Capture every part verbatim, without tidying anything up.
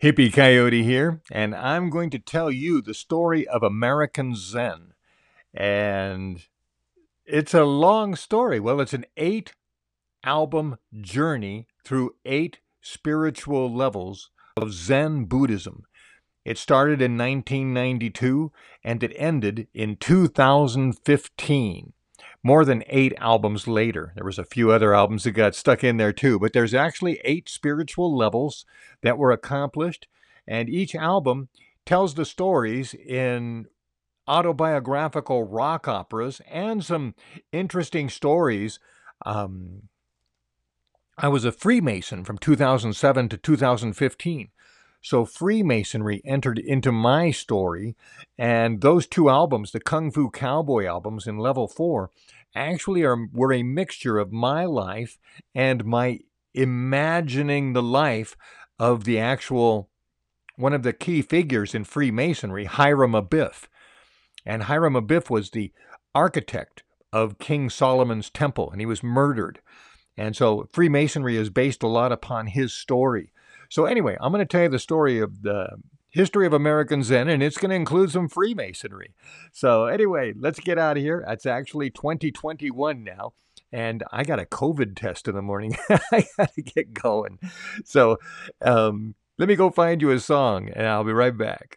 Hippie Coyote here, and I'm going to tell you the story of American Zen. And it's a long story. Well, it's an eight album journey through eight spiritual levels of Zen Buddhism. It started in nineteen ninety-two and it ended in two thousand fifteen. More than eight albums later. There was a few other albums that got stuck in there too, but there's actually eight spiritual levels that were accomplished, and each album tells the stories in autobiographical rock operas and some interesting stories. Um, I was a Freemason from two thousand seven to two thousand fifteen. So Freemasonry entered into my story, and those two albums, the Kung Fu Cowboy albums in Level four, actually are were a mixture of my life and my imagining the life of the actual, one of the key figures in Freemasonry, Hiram Abiff. And Hiram Abiff was the architect of King Solomon's temple, and he was murdered. And so Freemasonry is based a lot upon his story. So anyway, I'm going to tell you the story of the history of American Zen, and it's going to include some Freemasonry. So anyway, let's get out of here. It's actually twenty twenty-one now, and I got a COVID test in the morning. I got to get going. So um, let me go find you a song, and I'll be right back.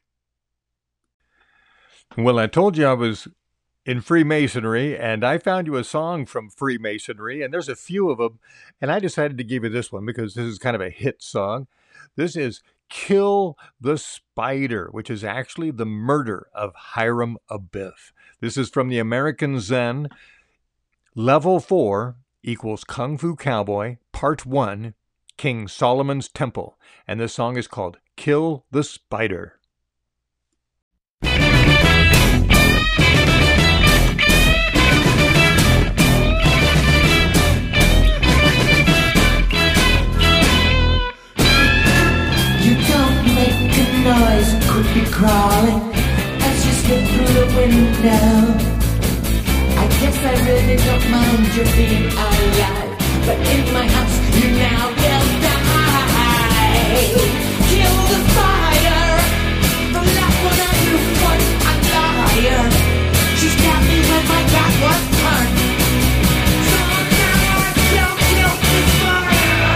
Well, I told you I was in Freemasonry, and I found you a song from Freemasonry, and there's a few of them, and I decided to give you this one because this is kind of a hit song. This is Kill the Spider, which is actually the murder of Hiram Abiff. This is from the American Zen. Level four equals Kung Fu Cowboy, Part one, King Solomon's Temple. And this song is called Kill the Spider. Noise could be crawling as you slip through the window. I guess I really don't mind you being alive, but in my house you now will die. Kill the fire. The last one I knew was a liar. She stabbed me when my back was turned. So now I will kill the fire.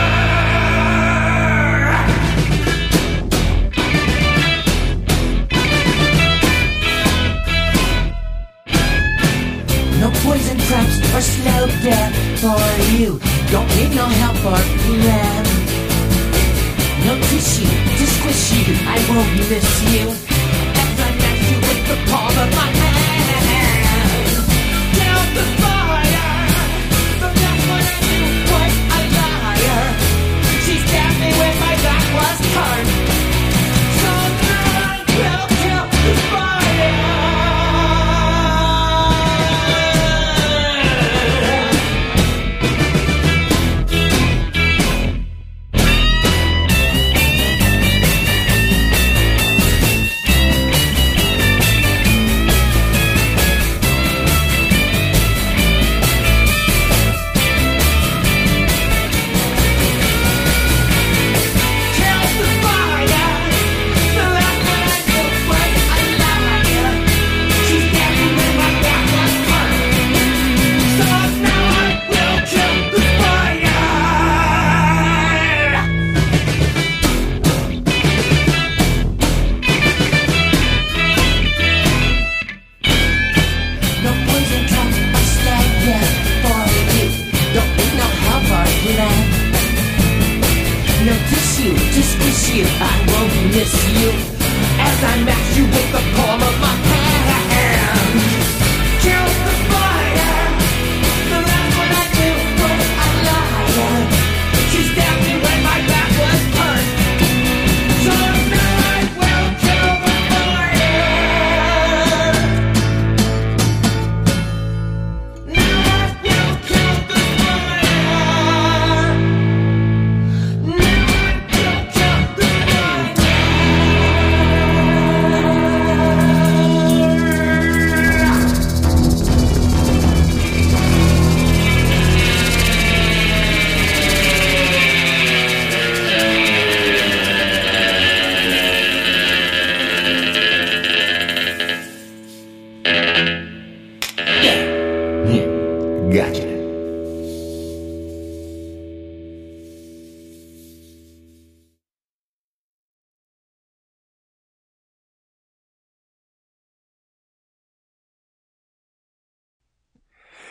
Poison traps or slow death for you. Don't need no help or plan. No tissue to squish you. I won't miss you as I mash you with the palm of my hand. Kill the fire. The last one I knew was a liar. She stabbed me when my back was turned. So now I will kill the fire.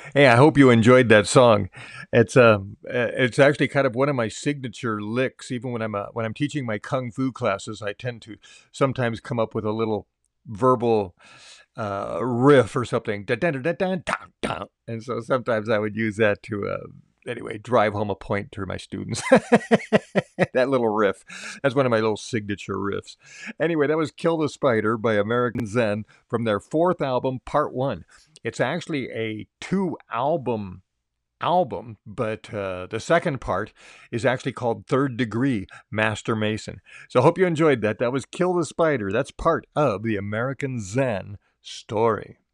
Hey, I hope you enjoyed that song. It's um, uh, it's actually kind of one of my signature licks. Even when I'm uh, when I'm teaching my kung fu classes, I tend to sometimes come up with a little verbal uh, riff or something. Da, da, da, da, da, da, da. And so sometimes I would use that to uh, anyway drive home a point to my students. That little riff. That's one of my little signature riffs. Anyway, that was Kill the Spider by American Zen from their fourth album, Part One. It's actually a two album album, but uh, the second part is actually called Third Degree Master Mason. So I hope you enjoyed that. That was Kill the Spider. That's part of the American Zen story.